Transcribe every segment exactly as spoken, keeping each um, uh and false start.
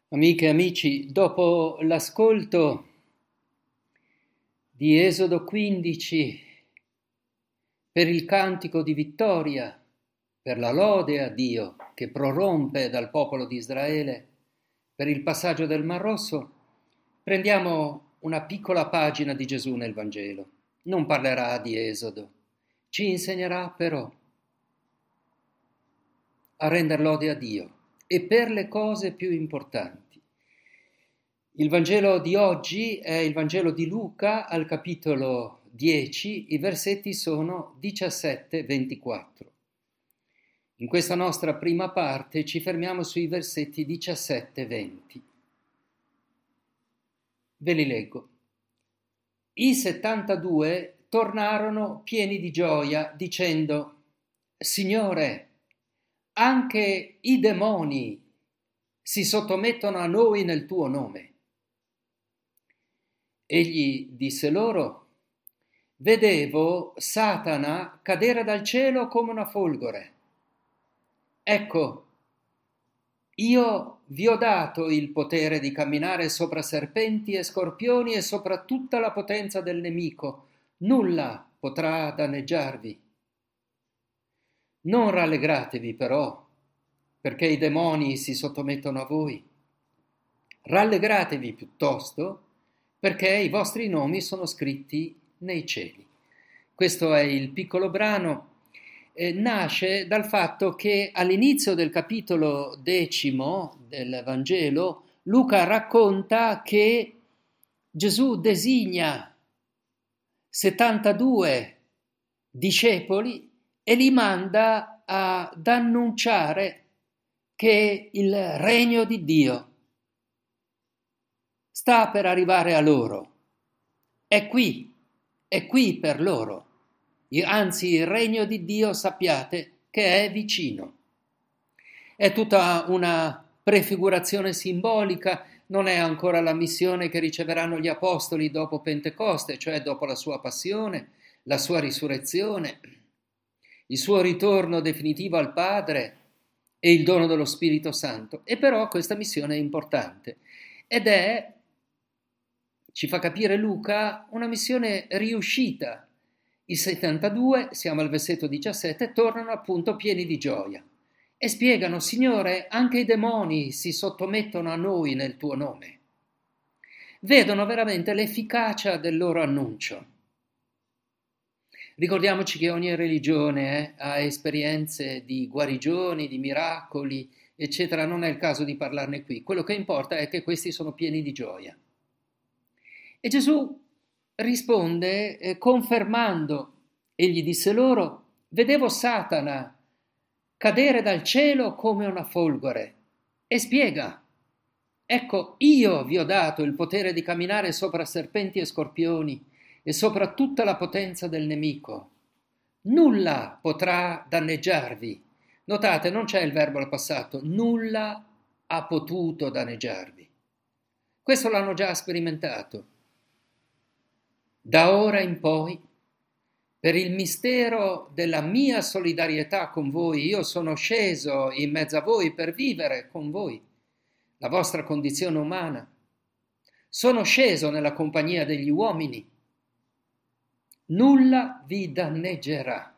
Amiche e amici, dopo l'ascolto di Esodo quindici per il cantico di vittoria, per la lode a Dio che prorompe dal popolo di Israele, per il passaggio del Mar Rosso, prendiamo una piccola pagina di Gesù nel Vangelo. Non parlerà di Esodo, ci insegnerà però a rendere lode a Dio e per le cose più importanti. Il Vangelo di oggi è il Vangelo di Luca al capitolo dieci, i versetti sono diciassette ventiquattro. In questa nostra prima parte ci fermiamo sui versetti diciassette venti. Ve li leggo. I settantadue tornarono pieni di gioia, dicendo: Signore, anche i demoni si sottomettono a noi nel tuo nome. Egli disse loro: Vedevo Satana cadere dal cielo come una folgore. Ecco, io vi ho dato il potere di camminare sopra serpenti e scorpioni e sopra tutta la potenza del nemico. Nulla potrà danneggiarvi. Non rallegratevi però, perché i demoni si sottomettono a voi. Rallegratevi piuttosto, perché i vostri nomi sono scritti nei cieli. Questo è il piccolo brano. Eh, nasce dal fatto che all'inizio del capitolo decimo del Vangelo Luca racconta che Gesù designa settantadue discepoli e li manda ad annunciare che il regno di Dio sta per arrivare a loro. È qui, è qui per loro. Anzi, il regno di Dio sappiate che è vicino. È tutta una prefigurazione simbolica, non è ancora la missione che riceveranno gli apostoli dopo Pentecoste, cioè dopo la sua passione, la sua risurrezione, il suo ritorno definitivo al Padre e il dono dello Spirito Santo. E però questa missione è importante ed è, ci fa capire Luca, una missione riuscita. I settantadue, siamo al versetto diciassette, tornano appunto pieni di gioia e spiegano: Signore, anche i demoni si sottomettono a noi nel tuo nome. Vedono veramente l'efficacia del loro annuncio. Ricordiamoci che ogni religione eh, ha esperienze di guarigioni, di miracoli, eccetera. Non è il caso di parlarne qui. Quello che importa è che questi sono pieni di gioia. E Gesù risponde eh, confermando, egli disse loro: vedevo Satana cadere dal cielo come una folgore, e spiega: ecco, io vi ho dato il potere di camminare sopra serpenti e scorpioni e sopra tutta la potenza del nemico. Nulla potrà danneggiarvi. Notate, non c'è il verbo al passato, nulla ha potuto danneggiarvi. Questo l'hanno già sperimentato. Da ora in poi, per il mistero della mia solidarietà con voi, io sono sceso in mezzo a voi per vivere con voi la vostra condizione umana. Sono sceso nella compagnia degli uomini. Nulla vi danneggerà.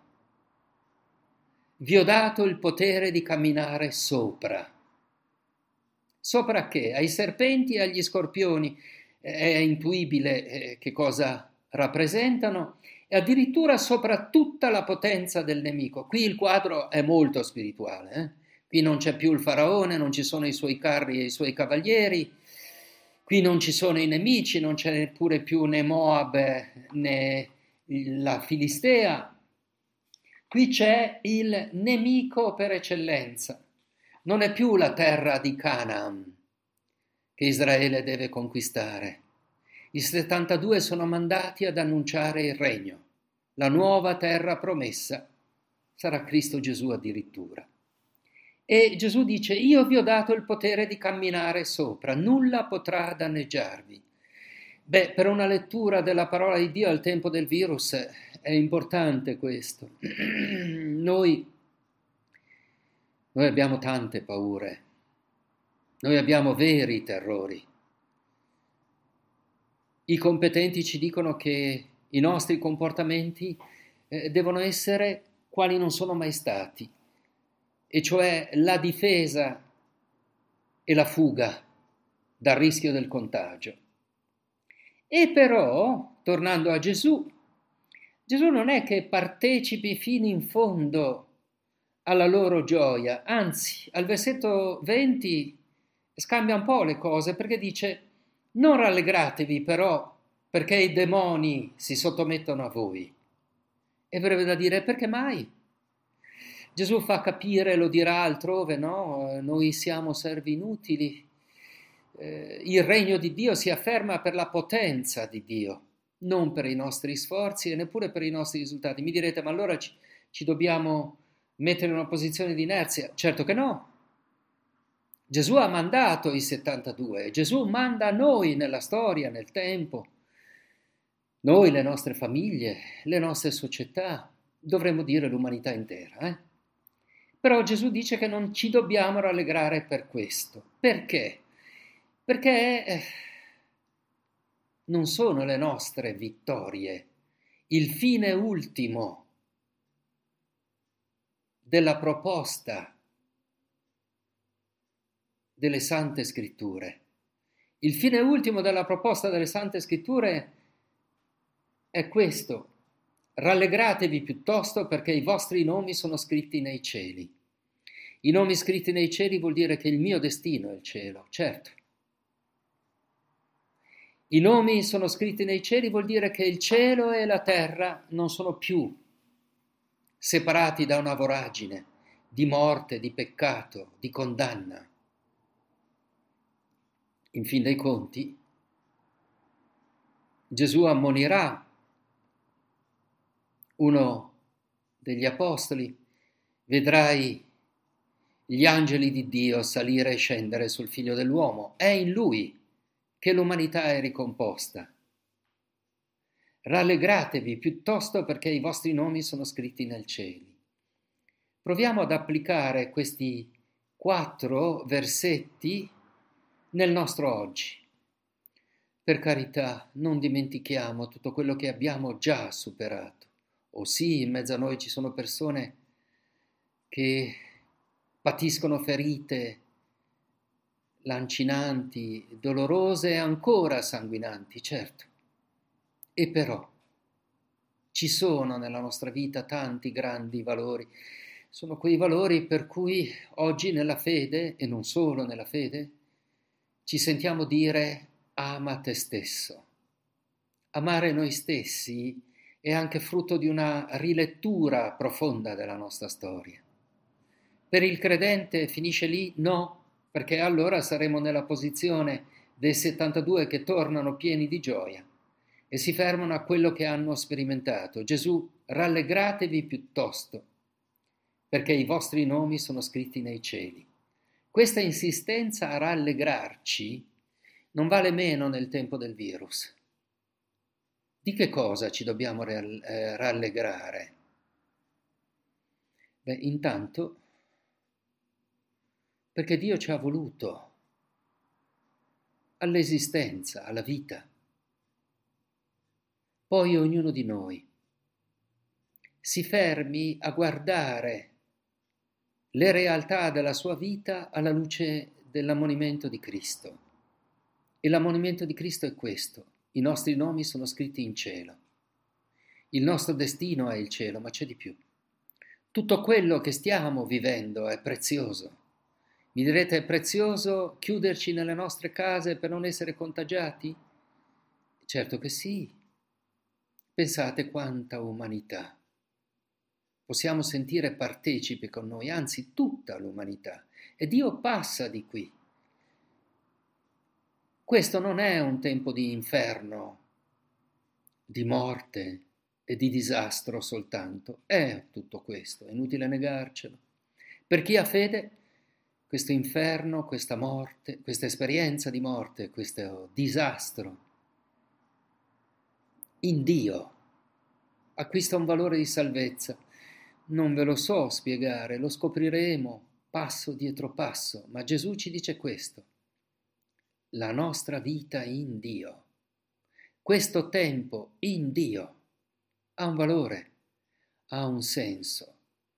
Vi ho dato il potere di camminare sopra. Sopra che? Ai serpenti e agli scorpioni. È intuibile eh, che cosa rappresentano, e addirittura sopra tutta la potenza del nemico. Qui il quadro è molto spirituale, eh? Qui non c'è più il faraone, non ci sono i suoi carri e i suoi cavalieri, qui non ci sono i nemici, non c'è neppure più né Moab né la Filistea, qui c'è il nemico per eccellenza. Non è più la terra di Canaan che Israele deve conquistare. I settantadue sono mandati ad annunciare il regno. La nuova terra promessa sarà Cristo Gesù addirittura. E Gesù dice: io vi ho dato il potere di camminare sopra, nulla potrà danneggiarvi. Beh, per una lettura della parola di Dio al tempo del virus è importante questo. Noi, noi abbiamo tante paure. Noi abbiamo veri terrori. I competenti ci dicono che i nostri comportamenti eh, devono essere quali non sono mai stati, e cioè la difesa e la fuga dal rischio del contagio. E però, tornando a Gesù, Gesù non è che partecipi fino in fondo alla loro gioia, anzi, al versetto venti scambia un po' le cose, perché dice: non rallegratevi però perché i demoni si sottomettono a voi. E verrebbe da dire: perché mai? Gesù fa capire, lo dirà altrove, no? Noi siamo servi inutili. Eh, il regno di Dio si afferma per la potenza di Dio, non per i nostri sforzi e neppure per i nostri risultati. Mi direte: ma allora ci, ci dobbiamo mettere in una posizione di inerzia? Certo che no. Gesù ha mandato i settantadue, Gesù manda noi nella storia, nel tempo, noi, le nostre famiglie, le nostre società, dovremmo dire l'umanità intera. Eh? Però Gesù dice che non ci dobbiamo rallegrare per questo. Perché? Perché eh, non sono le nostre vittorie il fine ultimo della proposta delle Sante Scritture. Il fine ultimo della proposta delle Sante Scritture è questo: rallegratevi piuttosto perché i vostri nomi sono scritti nei cieli. I nomi scritti nei cieli vuol dire che il mio destino è il cielo, certo. I nomi sono scritti nei cieli vuol dire che il cielo e la terra non sono più separati da una voragine di morte, di peccato, di condanna. In fin dei conti, Gesù ammonirà uno degli apostoli: vedrai gli angeli di Dio salire e scendere sul Figlio dell'uomo. È in Lui che l'umanità è ricomposta. Rallegratevi piuttosto perché i vostri nomi sono scritti nel cielo. Proviamo ad applicare questi quattro versetti nel nostro oggi. Per carità, non dimentichiamo tutto quello che abbiamo già superato. O sì, in mezzo a noi ci sono persone che patiscono ferite lancinanti, dolorose e ancora sanguinanti, certo. E però ci sono nella nostra vita tanti grandi valori. Sono quei valori per cui oggi nella fede, e non solo nella fede, ci sentiamo dire: ama te stesso. Amare noi stessi è anche frutto di una rilettura profonda della nostra storia. Per il credente finisce lì? No, perché allora saremo nella posizione dei settantadue che tornano pieni di gioia e si fermano a quello che hanno sperimentato. Gesù: rallegratevi piuttosto, perché i vostri nomi sono scritti nei cieli. Questa insistenza a rallegrarci non vale meno nel tempo del virus. Di che cosa ci dobbiamo rallegrare? Beh, intanto perché Dio ci ha voluto all'esistenza, alla vita. Poi ognuno di noi si fermi a guardare le realtà della sua vita alla luce dell'ammonimento di Cristo. E l'ammonimento di Cristo è questo: i nostri nomi sono scritti in cielo. Il nostro destino è il cielo, ma c'è di più. Tutto quello che stiamo vivendo è prezioso. Mi direte: è prezioso chiuderci nelle nostre case per non essere contagiati? Certo che sì. Pensate quanta umanità possiamo sentire partecipi con noi, anzi tutta l'umanità, e Dio passa di qui. Questo non è un tempo di inferno, di morte e di disastro soltanto, è tutto questo, è inutile negarcelo. Per chi ha fede, questo inferno, questa morte, questa esperienza di morte, questo disastro in Dio acquista un valore di salvezza. Non ve lo so spiegare, lo scopriremo passo dietro passo, ma Gesù ci dice questo: la nostra vita in Dio. Questo tempo in Dio ha un valore, ha un senso.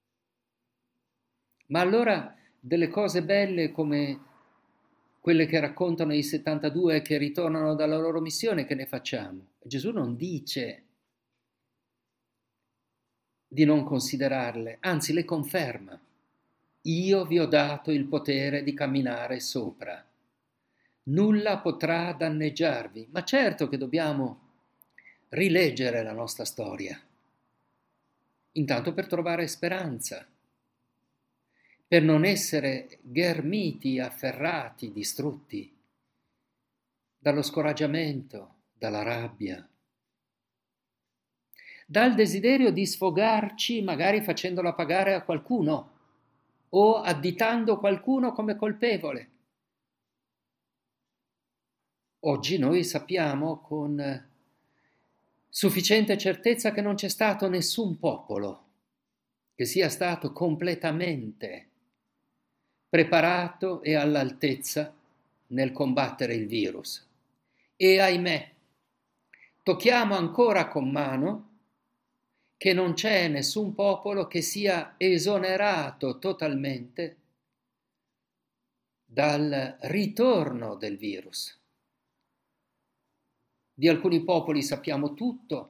Ma allora delle cose belle come quelle che raccontano i settantadue che ritornano dalla loro missione, che ne facciamo? Gesù non dice di non considerarle, anzi le conferma. Io vi ho dato il potere di camminare sopra. Nulla potrà danneggiarvi. Ma certo che dobbiamo rileggere la nostra storia, intanto per trovare speranza, per non essere ghermiti, afferrati, distrutti dallo scoraggiamento, dalla rabbia, dal desiderio di sfogarci magari facendola pagare a qualcuno o additando qualcuno come colpevole. Oggi noi sappiamo con sufficiente certezza che non c'è stato nessun popolo che sia stato completamente preparato e all'altezza nel combattere il virus. E ahimè, tocchiamo ancora con mano che non c'è nessun popolo che sia esonerato totalmente dal ritorno del virus. Di alcuni popoli sappiamo tutto,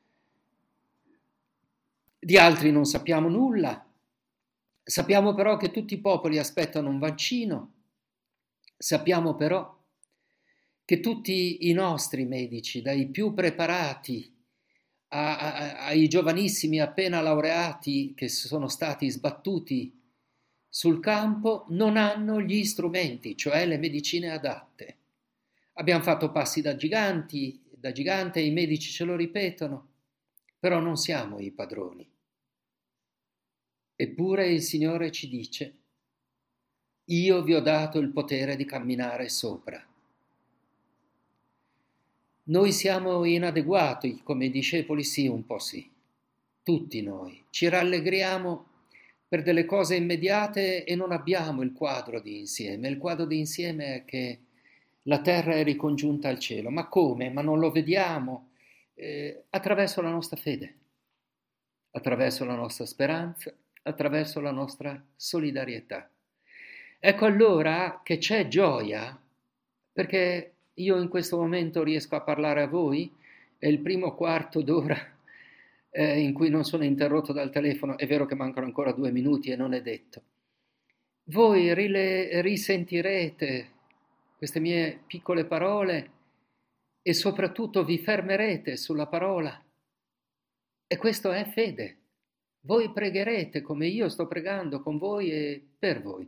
di altri non sappiamo nulla. Sappiamo però che tutti i popoli aspettano un vaccino, sappiamo però che tutti i nostri medici, dai più preparati a, a, ai giovanissimi appena laureati che sono stati sbattuti sul campo, non hanno gli strumenti, cioè le medicine adatte. Abbiamo fatto passi da giganti, da gigante, i medici ce lo ripetono, però non siamo i padroni. Eppure il Signore ci dice: io vi ho dato il potere di camminare sopra. Noi siamo inadeguati come discepoli, sì, un po' sì, tutti noi. Ci rallegriamo per delle cose immediate e non abbiamo il quadro di insieme. Il quadro di insieme è che la terra è ricongiunta al cielo. Ma come? Ma non lo vediamo? Eh, attraverso la nostra fede, attraverso la nostra speranza, attraverso la nostra solidarietà. Ecco allora che c'è gioia, perché io in questo momento riesco a parlare a voi, è il primo quarto d'ora eh, in cui non sono interrotto dal telefono, è vero che mancano ancora due minuti e non è detto. Voi rile- risentirete queste mie piccole parole e soprattutto vi fermerete sulla parola. E questo è fede. Voi pregherete come io sto pregando con voi e per voi.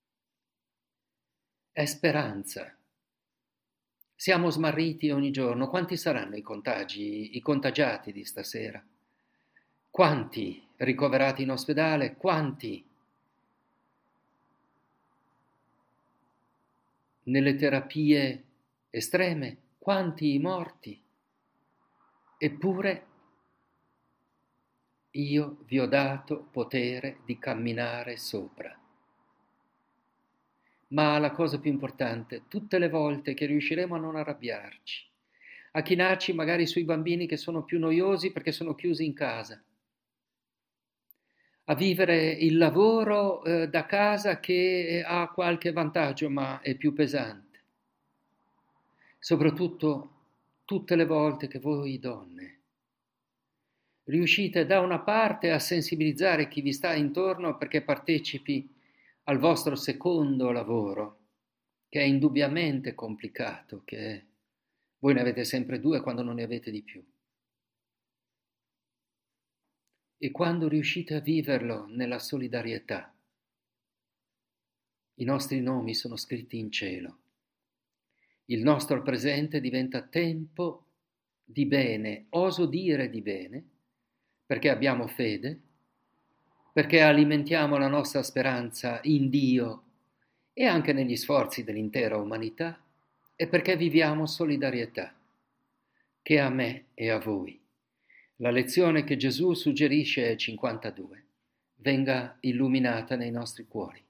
È speranza. Siamo smarriti ogni giorno. Quanti saranno i contagi, i contagiati di stasera? Quanti ricoverati in ospedale? Quanti nelle terapie estreme? Quanti i morti? Eppure io vi ho dato potere di camminare sopra. Ma la cosa più importante, tutte le volte che riusciremo a non arrabbiarci, a chinarci magari sui bambini che sono più noiosi perché sono chiusi in casa, a vivere il lavoro eh, da casa che ha qualche vantaggio ma è più pesante, soprattutto tutte le volte che voi donne riuscite da una parte a sensibilizzare chi vi sta intorno perché partecipi al vostro secondo lavoro, che è indubbiamente complicato, che voi ne avete sempre due quando non ne avete di più. E quando riuscite a viverlo nella solidarietà, i nostri nomi sono scritti in cielo. Il nostro presente diventa tempo di bene, oso dire di bene, perché abbiamo fede, perché alimentiamo la nostra speranza in Dio e anche negli sforzi dell'intera umanità, e perché viviamo solidarietà, che a me e a voi. La lezione che Gesù suggerisce ai cinquantadue venga illuminata nei nostri cuori.